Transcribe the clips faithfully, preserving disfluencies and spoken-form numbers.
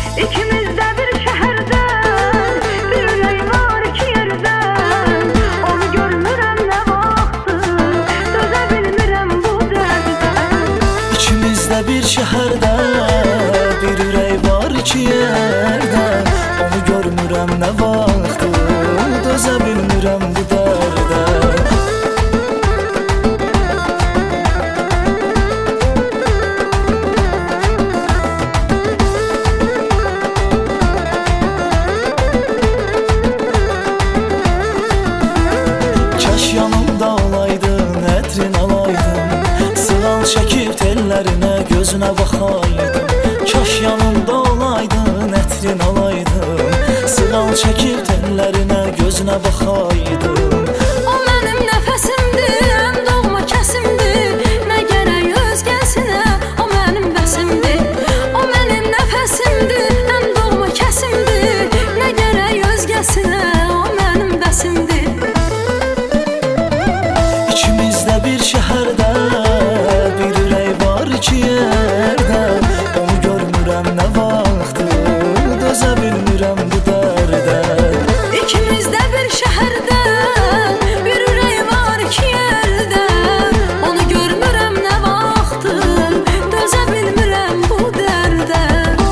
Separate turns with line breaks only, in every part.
İkimiz de bir şehirden, bir ürey var iki yerden. Onu görmürəm ne vaxtı, dözə bilmirəm bu dərdən.
İkimiz de bir şehirde, bir ürey var iki yerde. Onu görmürəm ne vaxtı, dözə bilmirəm bu dərdə. Çəkib tellərinə, gözünə baxaydım. Kaş yanımda olaydın, ətrin alaydım. Sığal çəkib tellərinə, gözünə baxaydım.
O mənim nəfəsimdir, ən doğma kəsimdir. Nə gərək özgəsinə, o mənim bəsimdir. O mənim nəfəsimdir, ən doğma kəsimdir. Nə gərək özgəsinə, o mənim bəsimdir.
İkimizdə bir şəhərdə, bir ürək var iki yerdə. Onu görmürəm nə vaxtı, dözə bilmirəm bu dərdə.
İkimizdə bir şəhərdə, bir ürək var iki yerdə. Onu görmürəm nə vaxtı, dözə bilmirəm bu dərdə.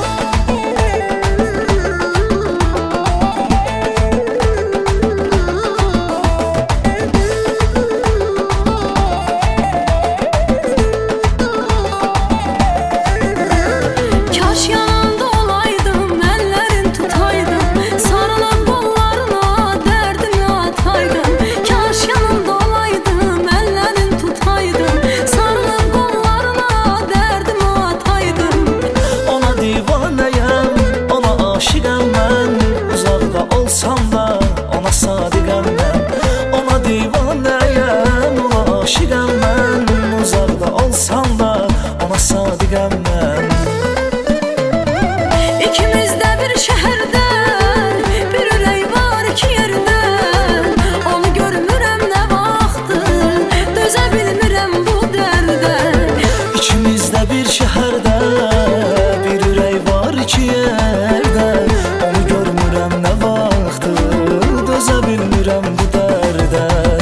İkimizdə bir şəhərdə, bir ürək var iki yerdə. Onu görmürəm nə vaxtı, dözə bilmirəm bu dərdə.
İkimizdə bir şəhərdə, bir ürək var iki yerdə. Onu görmürəm nə vaxtı, dözə bilmirəm bu dərdə.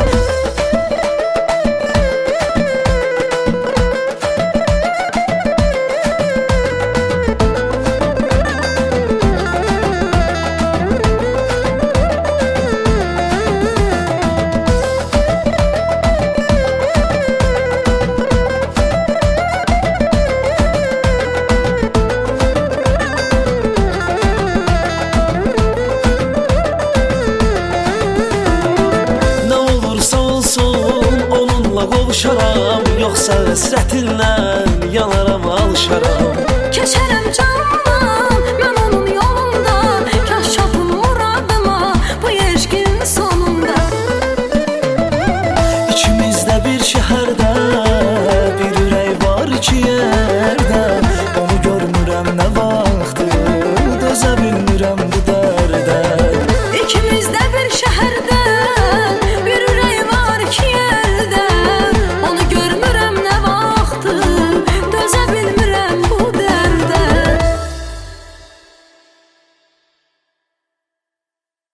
Qovuşaram, yoxsa əsrətinlə yanaram, alışaram.
Keçərəm canımdan, mən onun yolunda. Kaş çapım muradıma, bu eşqin sonunda.
İkimizdə bir şəhərdə,